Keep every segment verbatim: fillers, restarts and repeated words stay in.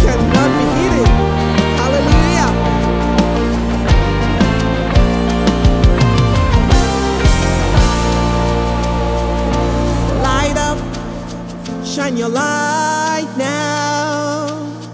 cannot be hidden. Hallelujah. Light up, shine your light now.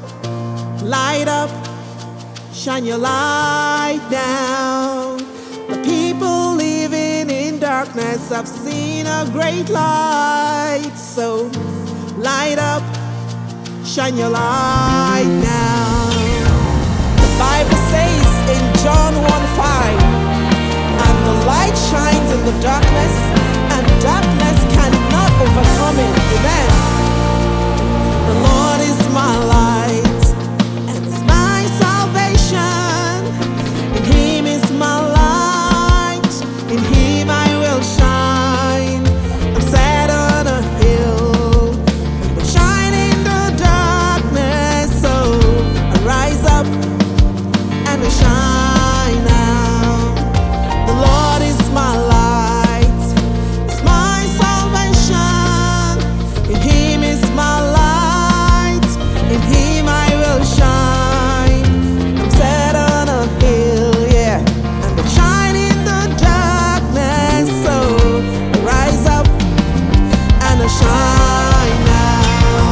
Light up, shine your light now. The people living in darkness have seen a great light. So light up, shine your light now. The Bible says in John one five, and the light shines in the darkness, and darkness cannot overcome it. Amen. The Lord is my light and is my salvation. In Him is my light, in Him I will shine. I'm set on a hill, and will shine in the darkness. So I rise up and I shine now. The Lord is my light, is my salvation. In Him is my light, in Him I will shine. I'm set on a hill, yeah, and I shine in the darkness. So I rise up and I shine now.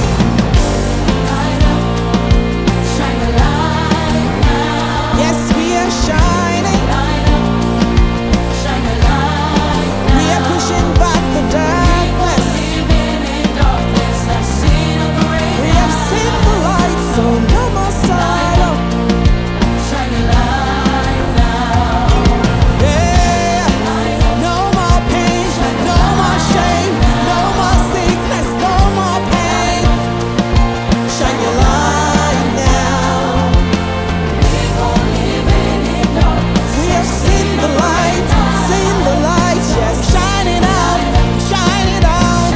Light up, shine a light now. Yes, we are shining. Light up, shine a light now. We are pushing back the darkness. Living in darkness, I've seen a great We have seen the light, so no more sorrow. shine a light now. Yeah. No more pain, no more shame, no more sickness, no more pain. Shine your light now. People living in darkness, We have seen the light, seen the light, yes. Shine it out, shine it out.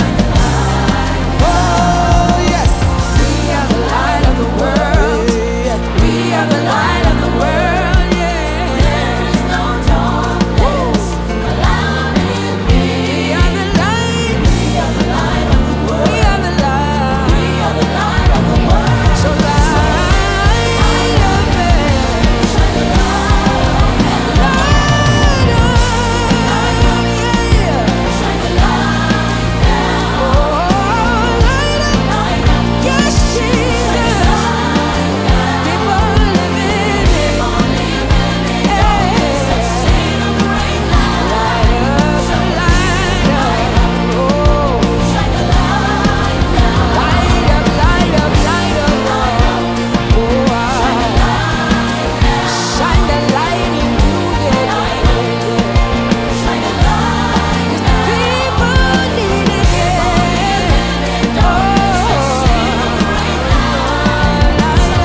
Oh, yes. we are the light of the world. Yeah. We are the light of the world, yeah. There is no darkness allowed in me. We are the light. We are the light of the world. We are the light. We are the light of the world. So light up there. Shine a light. Light up. Yeah. Shine a light now. Oh, light up. Light up. Yes, Jesus. People living in darkness have seen a great light. Light up, light up, oh, shine a light now. Light up, light up, light up, oh, shine a light now. Shine the light in you, yeah, shine a light. 'Cause the people need it, yeah. Oh, have seen a great light. Light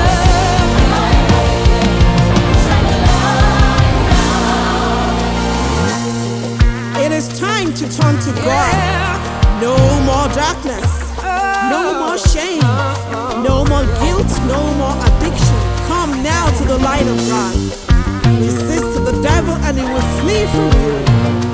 up, shine a light now. It is time to turn to God. No more darkness, no more shame, no more guilt, no more addiction. Come now to the light of God. Resist the devil and he will flee from you.